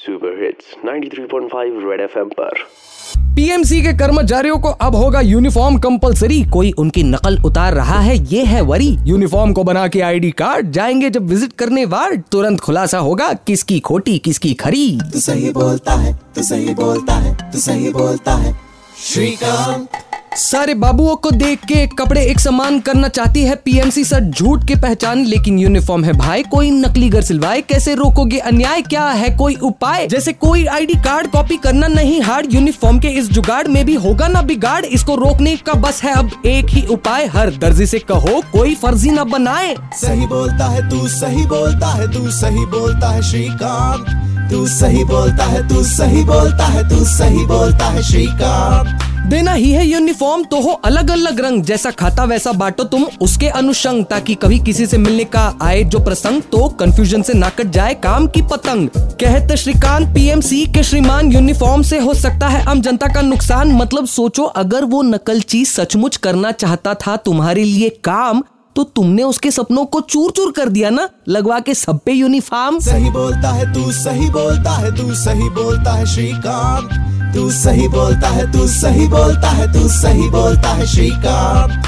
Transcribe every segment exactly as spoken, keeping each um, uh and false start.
Super hits ninety three point five red FM पर। PMC के कर्मचारियों को अब होगा यूनिफॉर्म कंपलसरी। कोई उनकी नकल उतार रहा है, ये है वरी। यूनिफॉर्म को बना के आईडी कार्ड जाएंगे जब विजिट करने वार्ड, तुरंत खुलासा होगा किसकी खोटी किसकी खरी। तू सही बोलता है, तू सही बोलता है, तू सही बोलता है श्रीकांत। सारे बाबुओं को देख के कपड़े एक समान करना चाहती है पीएमसी, सर झूठ की पहचान लेकिन यूनिफॉर्म है भाई, कोई नकली घर सिलवाए। कैसे रोकोगे अन्याय, क्या है कोई उपाय? जैसे कोई आईडी कार्ड कॉपी करना नहीं हार्ड, यूनिफॉर्म के इस जुगाड़ में भी होगा ना बिगाड़। इसको रोकने का बस है अब एक ही उपाय, हर दर्जी से कहो कोई फर्जी न बनाए। सही बोलता है तू, सही बोलता है तू, सही बोलता है श्रीकांत। तू सही बोलता है, तू सही बोलता है, तू सही बोलता है श्रीकांत। देना ही है यूनिफॉर्म तो हो अलग अलग रंग, जैसा खाता वैसा बांटो तुम उसके अनुशंग, ताकि कभी किसी से मिलने का आए जो प्रसंग तो कंफ्यूजन से ना कट जाए काम की पतंग। कहते श्रीकांत पीएमसी के श्रीमान, यूनिफॉर्म से हो सकता है आम जनता का नुकसान। मतलब सोचो अगर वो नकलची सचमुच करना चाहता था तुम्हारे लिए काम, तो तुमने उसके सपनों को चूर चूर कर दिया ना लगवा के सब पे यूनिफॉर्म। सही बोलता है तू, सही बोलता है तू, सही बोलता है श्रीकांत। तू सही बोलता है, तू सही बोलता है, तू सही बोलता है श्रीकांत।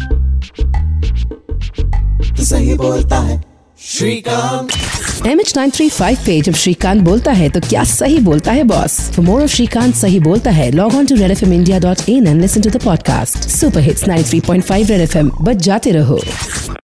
तू सही बोलता है Srikant. M H nine three five पे जब श्रीकांत बोलता है तो क्या सही बोलता है boss. For more of Srikant सही बोलता है log on to red F M India dot in and listen to the podcast. Super hits ninety three point five red F M, बच जाते रहो।